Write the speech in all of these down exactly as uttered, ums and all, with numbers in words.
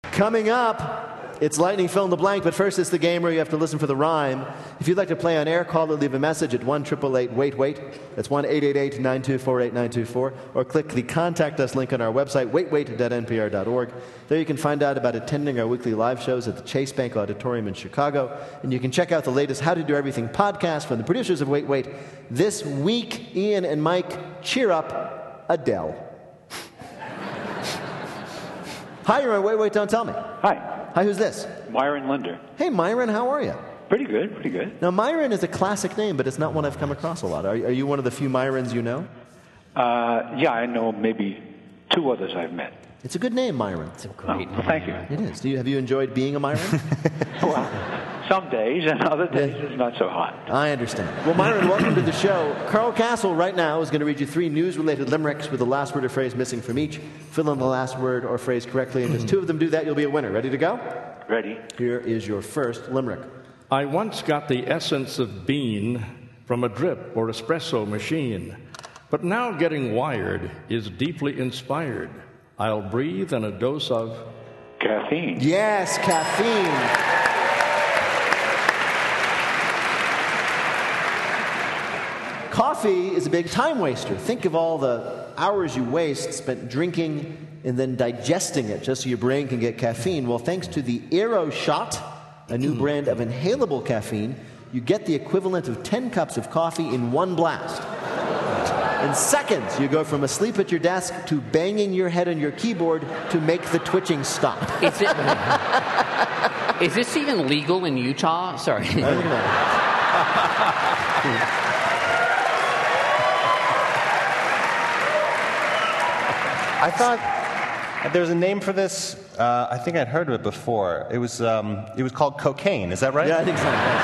Coming up, it's Lightning Fill in the Blank, but first it's the game where you have to listen for the rhyme. If you'd like to play on air, call or leave a message at one eight eight eight wait wait. That's one eight eight eight nine two four eight nine two four. Or click the Contact Us link on our website, wait wait dot n p r dot org. There you can find out about attending our weekly live shows at the Chase Bank Auditorium in Chicago. And you can check out the latest How to Do Everything podcast from the producers of Wait Wait. This week, Ian and Mike cheer up Adele. Hi, you're on Wait Wait, Don't Tell Me. Hi. Hi, who's this? Myron Linder. Hey, Myron, how are you? Pretty good, pretty good. Now, Myron is a classic name, but it's not one I've come across a lot. Are, are you one of the few Myrons you know? Uh, yeah, I know maybe two others I've met. It's a good name, Myron. It's a great oh, well, thank you. It is. Do you, have you enjoyed being a Myron? Well, some days, and other days it's not so hot. I understand. Well, Myron, welcome to the show. Carl Castle right now is going to read you three news-related limericks with the last word or phrase missing from each. Fill in the last word or phrase correctly, and just two of them do that, you'll be a winner. Ready to go? Ready. Here is your first limerick. I once got the essence of bean from a drip or espresso machine, but now getting wired is deeply inspired. I'll breathe in a dose of... caffeine. Yes, caffeine. Coffee is a big time waster. Think of all the hours you waste spent drinking and then digesting it just so your brain can get caffeine. Well, thanks to the AeroShot, a new brand of inhalable caffeine, you get the equivalent of ten cups of coffee in one blast. In seconds, you go from asleep at your desk to banging your head on your keyboard to make the twitching stop. Is, it, is this even legal in Utah? Sorry. I don't know. I thought there was a name for this. Uh, I think I'd heard of it before. It was um, it was called cocaine. Is that right? Yeah, I think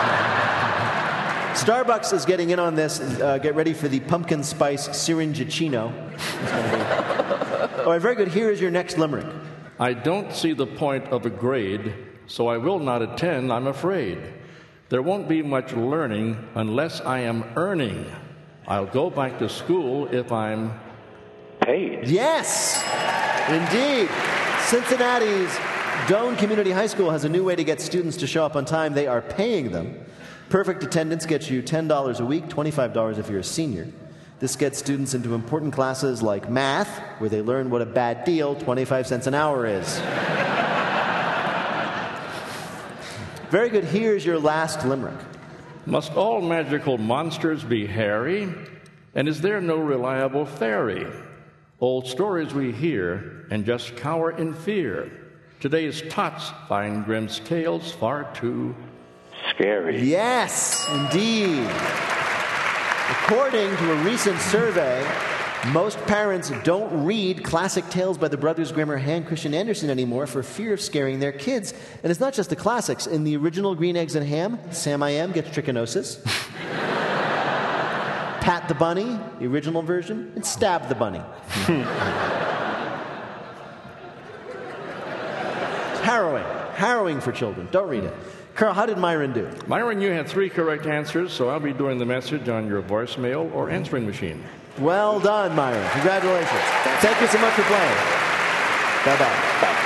so. Starbucks is getting in on this. Uh, get ready for the pumpkin spice Syringicino. All right, very good. Here is your next limerick. I don't see the point of a grade, so I will not attend, I'm afraid. There won't be much learning unless I am earning. I'll go back to school if I'm... paid. Yes, indeed. Cincinnati's Doane Community High School has a new way to get students to show up on time. They are paying them. Perfect attendance gets you ten dollars a week, twenty-five dollars if you're a senior. This gets students into important classes like math, where they learn what a bad deal twenty-five cents an hour is. Very good. Here's your last limerick. Must all magical monsters be hairy? And is there no reliable fairy? Old stories we hear and just cower in fear. Today's tots find Grimm's tales far too scary. Yes, indeed. According to a recent survey, most parents don't read classic tales by the Brothers Grimm or Hans Christian Andersen anymore for fear of scaring their kids. And it's not just the classics. In the original Green Eggs and Ham, Sam I Am gets trichinosis. Pat the Bunny, the original version, and Stab the Bunny. It's harrowing. Harrowing for children. Don't read it. Carl, how did Myron do? Myron, you had three correct answers, so I'll be doing the message on your voicemail or answering machine. Well done, Myron. Congratulations. Thank you so much for playing. Bye-bye.